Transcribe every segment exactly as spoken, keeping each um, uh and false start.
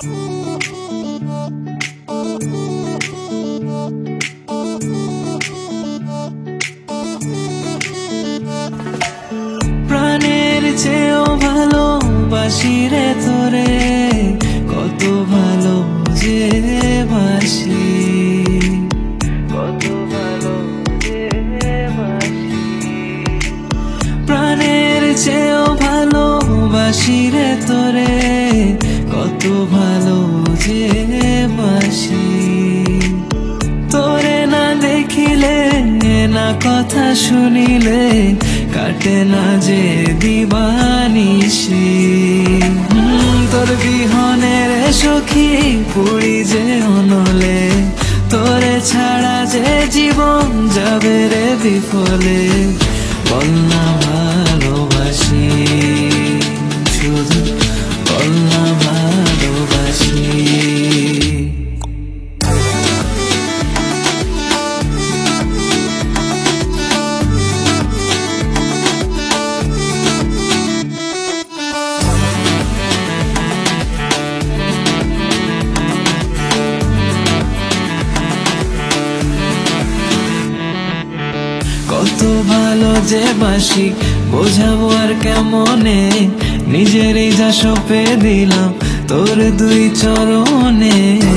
প্রাণের চেয়েও ভালোবাসি রে তোরে, কত ভালো যে বাসি, কত ভালো যে বাসি। প্রাণের চেয়েও ভালোবাসি রে তোরে, কত ভালো যে বাসি। তোরে না দেখিলে না কথা শুনিলে কাটে না যে দিবানিশি। তোর বিহনে রে সখী পুরি যে অনলে, তোরে ছাড়া যে জীবন যাবে রে বিফলে। বল না ভালোবাসি, শুধু বল না ভালোবাসি। কত ভালো যে বাসি বোঝাবো আর কেমনে, নিজেরই যা সঁপে দিলাম তোর দুই চরণে।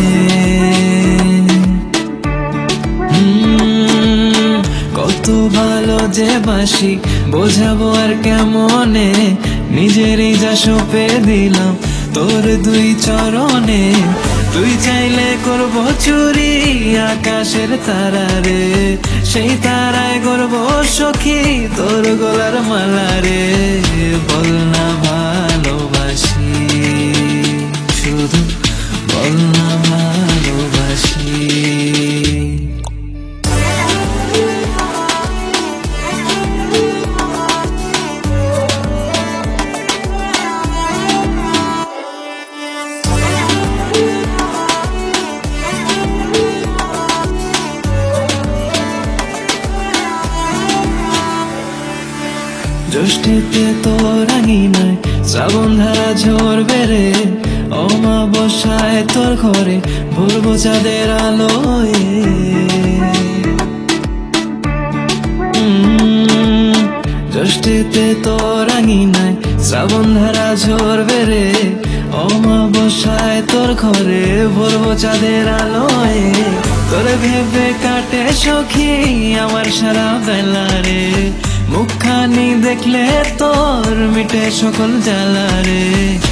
কত ভালো যে বাসি বোঝাবো আর কেমনে, নিজেরই যা সঁপে দিলাম তোর দুই চরণে। তুই চাইলে করবো চুরি আকাশের তারারে, সেই তারায় করবো সখী তোর গলার মালা রে। বল না ভালোবাসি, শুধু বল না ভালোবাসি। জ্যৈষ্ঠীতে তোর আঙিনায় শ্রাবণ ধারা ঝরবে রে, অমাবস্যায় তোর ঘরে ভরবো চাঁদের আলোয়। জ্যৈষ্ঠীতে তোর আঙিনায় শ্রাবণ ধারা ঝরবে রে, অমাবস্যায় তোর ঘরে ভরবো চাঁদের আলোয়। তোর ভেবে কাটে সখী আমার সারা বেলা রে, মুখখানি দেখলে তোর মিটে সকল জ্বালা রে।